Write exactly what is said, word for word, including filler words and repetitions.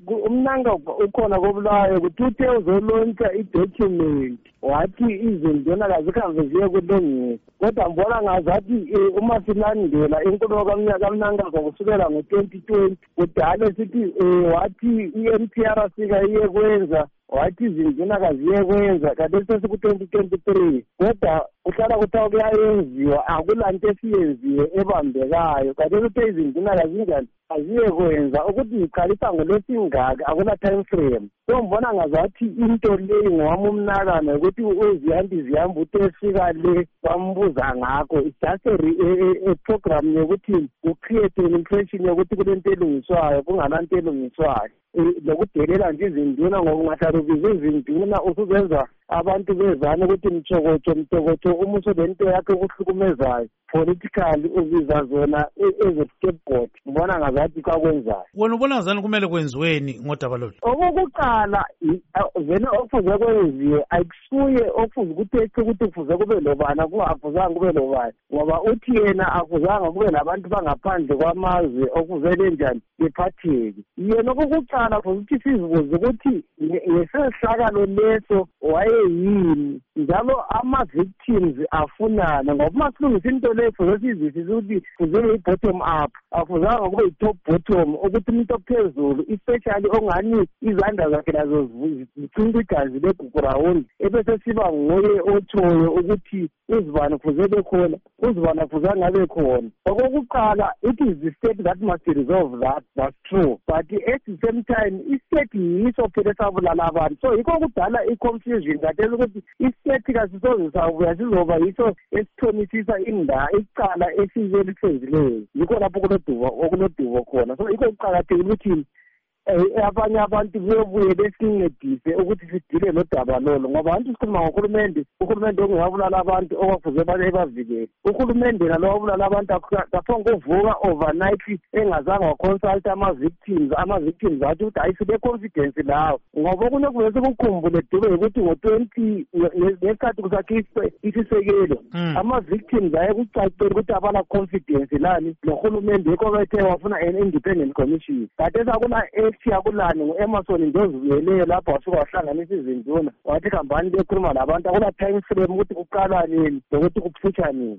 umnanga ukhona kobulayo ukuthi uthe uzolontsha i-document wathi izinduna kazikhambe ziye kulungisa kodwa mbona ngazathi uma silandela inkulumo kamnangagwa kusukela ngo-twenty twenty kudala sithi wathi i-M P R C kayiye kwenza wathi izinduna kaziye kwenza kanti sesiku-twenty twenty-three kodwa kuhlala kuthiwa kuyayenziwa akulanto esiyenziwe ebambekayo kanti kuthe izinduna kazinjani aziye kwenza ukuthi iqalisa ngolwesingaka akuna-time frame so mbona ngazathi into leyi ngowami umnakano ukuthi uzihambi zihambi uthi efika le bambuza ngakho it's just a program yokuthi ucreate an impression yokuthi kulento elungiswayo kungananto elungiswayo lokudelela nje izinduna ngokungahlarubiza izinduna usuzenza abantu bezana ukuthi mtshokotsho mtokotsho uma usolento yakhe okuhlukumezayo politically ubiza zona eze-scapegoat mbona ngazathi kwakwenzayo wena ubona ngazani kumele kwenziweni ngodaba lolu okokuqala vele okufuze kwenziwe akusuye okufuze ukuthi ethi ukuthi kufuze kube lobana kungafuzanga kube lobani ngoba uthi yena akufuzanga kube labantu bangaphandle kwamazwe okuvele njani bephatheke yena okokuqala fuze ukuthi sizibuze ukuthi ngesehlakalo leso wayeyini njalo ama-victims afunana ngoba uma silungisa into leyo fuze sizwisise ukuthi fuze yi-bottom up akufuzanga kube yi-top bottom ukuthi umuntu ophezulu especially ongani izandla zakhe nazo zicunga igazi legugurawundi ebese siba nguye otshoyo ukuthi uzibani kufuze bekhona uzibani akufuze angabe khona okokuqala it is the state that must resolve that that's true but at the same time i-state yiso phela esabulala abantu so yikho kudala i-confusion kathesi ukuthi i-state kasisoze sabuya sizoba yiso esithonisisa inda icala esize elisenzileyo yikho lapho kunodubo okunodubo khona so yikho kuqakathekile ukuthi abanye abantu bebuye besincedise ukuthi sidile nodaba lolo ngoba abantu sikhuluma ngohulumende uhulumende ongabulala abantu okwafuze bale bavikele uhulumende nalo wabulala abantu kaphonge uvuka overnight engazange waconsulta ama-victims ama-victims athi ukuthi hayi sile-confidence lawo ngoba kunokuve sikukhumbule dube ukuthi ngo-twenty ngesikhathi kusakhishwe isisekelo ama-victims ayekucacela ukuthi abala-confidence lani nohulumende yikho bethe wafuna an independent commission kade sakuna siyakulani ngu-Emerson Ndozivuyeleyo lapho wasuka wahlanganisa izinduna wathi khambani bekhuluma labantu akula time frame ukuthi kuqala nini nokuthi kuphutha nini